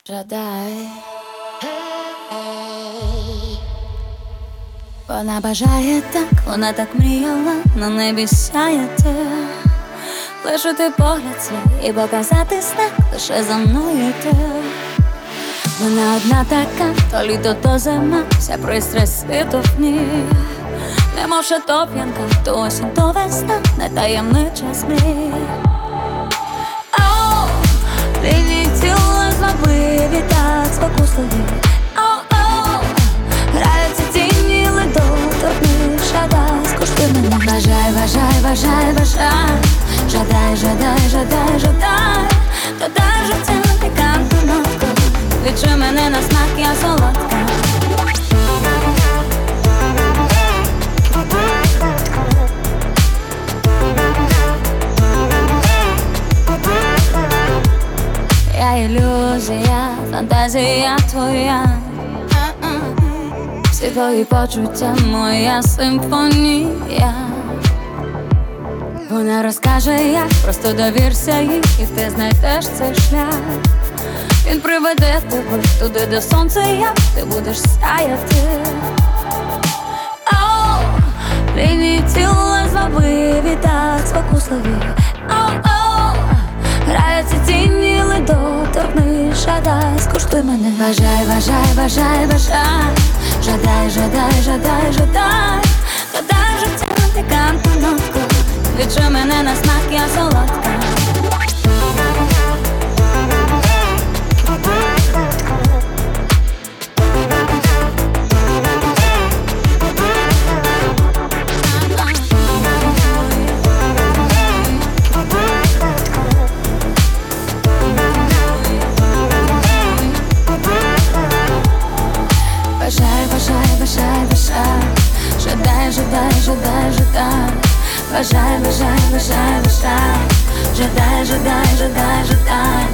Жадай. Вона бажає так, вона так мріяла, на небі сяє ти. Лишити погляд свій і показати знак, лише за мною йти. Вона одна така, то літо, то зима, вся пристрасть світу в ній. Немов шатоп'янка, то осінь, то весна, не таємнича змрій. Оу, лінії тіла звабливі, так спокусливі. Оу, граються тіні, ледо, торкни, жадай, скуштуй мене. Бажай, бажай, бажай, бажай, жадай, жадай, жадай, жадай. Додай життя пікантну нотку, відчуй мене на смак, я солодка. Я ілюзія, фантазія твоя. Всі твої почуття, моя симфонія. Вона розкаже як, просто довірся їй, і ти знайдеш цей шлях. Він приведе тебе туди, де сонце як, ти будеш сяяти. Оу, лінії тіла звабливі, так спокусливі. Оу, граються тіні, ледо, торкни, жадай, скуштуй мене. Бажай, бажай, бажай, бажай, жадай, жадай, жадай, жадай. Додай життя пікантну нотку, відчуй мене на смак, я солодка. Бажай, бажай, бажай, бажай, жадай, жадай, жадай, жадай. Бажай, бажай, бажай, бажай, жадай, жадай, жадай, жадай.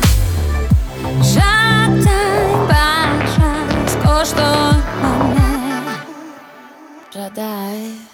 Жадай, бажай, скуштуй мене. Жадай.